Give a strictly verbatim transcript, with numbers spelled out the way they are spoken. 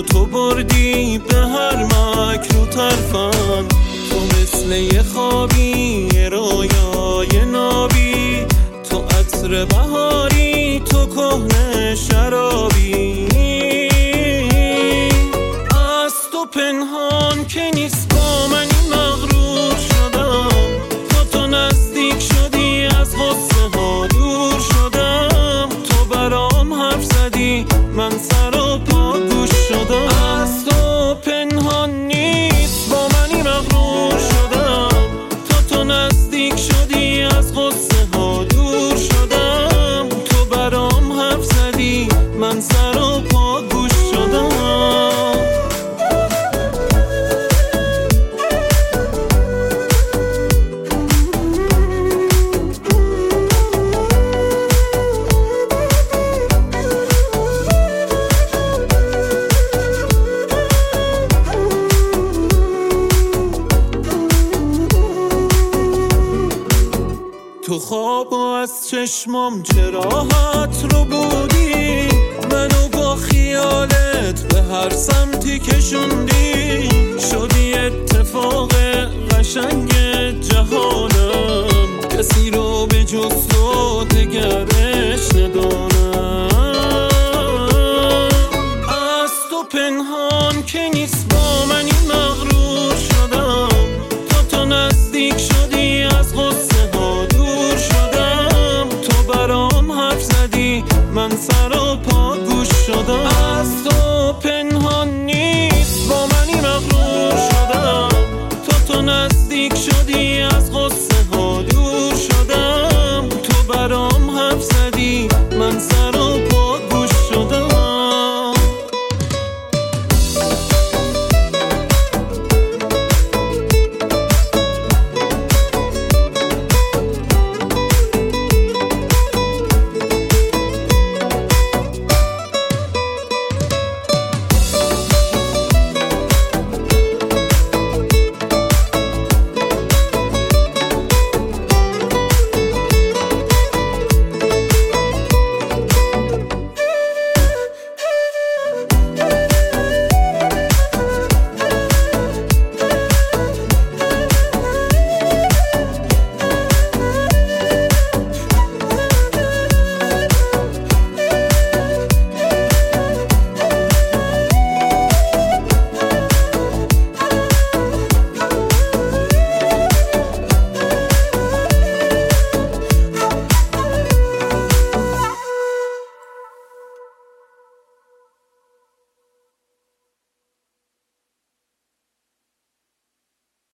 تو بردی به هر مکر و طرفم. تو مثل یه خوابی، یه رویای نابی، تو عطر بهاری، تو کهنه شرابی. از تو پنهان که نیست با منی مغرور شدم. تا تو نزدیک شدی از غصه ها دور شدم. تو برام حرف زدی من سر و پا گوش شدم. از تو پنهان نیست با منی مغرور شدم. تا تو نزدیک شدی از غصه ها دور شدم. تو برام حرف زدی من سر و پا گوش شدم. تو خواب و از چشمام چه راحت رو بودی. منو با خیالت به هر سمتی کشوندی. شدی اتفاق قشنگ جهانم. کسی رو به جز تو دگرش ندانم. از تو پنهان که نیست با منی مغرور شدم. تا تو نزدیک شدی